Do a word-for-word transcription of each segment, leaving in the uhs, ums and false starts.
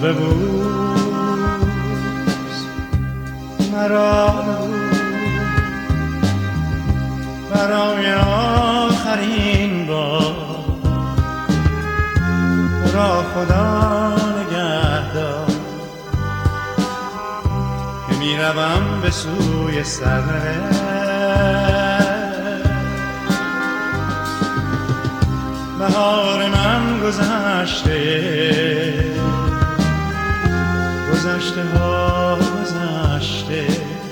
ببوس مرا ببوس برای آخرین بار را خدا نگهدار که میروم به سوی سرنوشت. بهار من گذشته گذشته ها گذشته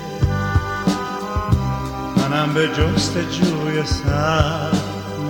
منم به جستجوی سرنوشت.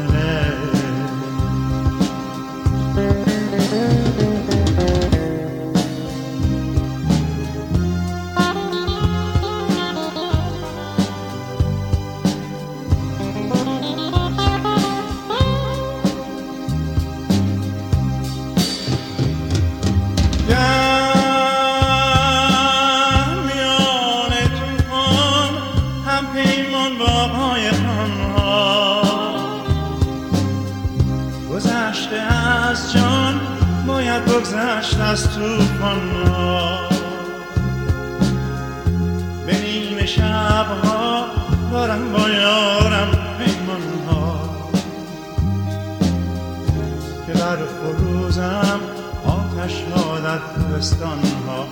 بگذشت از توفان ها به نیمه شبها دارم با یارم پیمان ها که بر فروزم آتش ها در کوهستان ها.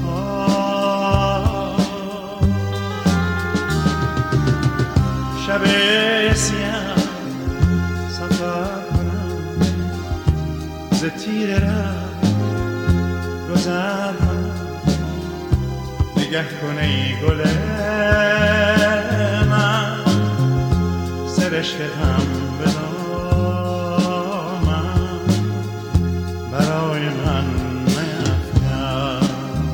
شب سیاه سفر کنم ز تیر ره گذر کنم نگه کنه ای گل من سرشته هم به دامن برای من نیفکن.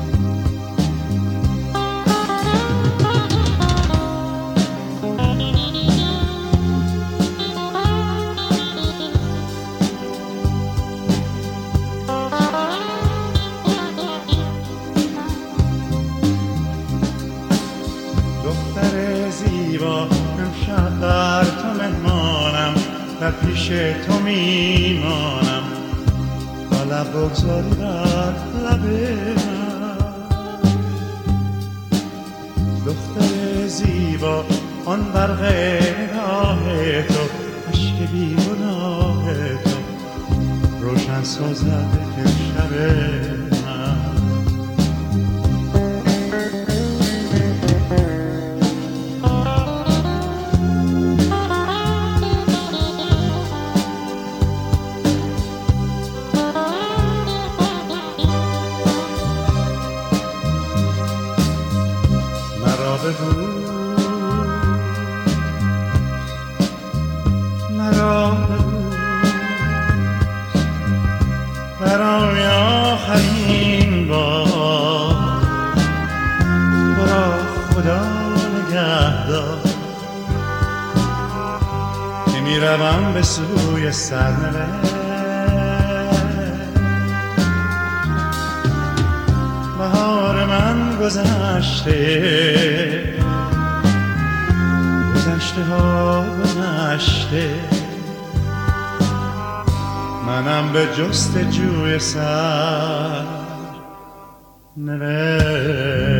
امشب در تو مهمانم در پیش تو میمانم تا لب بگذاری بر لب من. دختر زیبا آن برق نگاه تو عشق بی گناه تو روشن سازد امشب من. مرا ببوس برای آخرین بار برا خدا نگهدار که میروم به سوی سرنوشت. بهار من گذشته گذشته ها گذشته منم به جستجوی سرنوشت.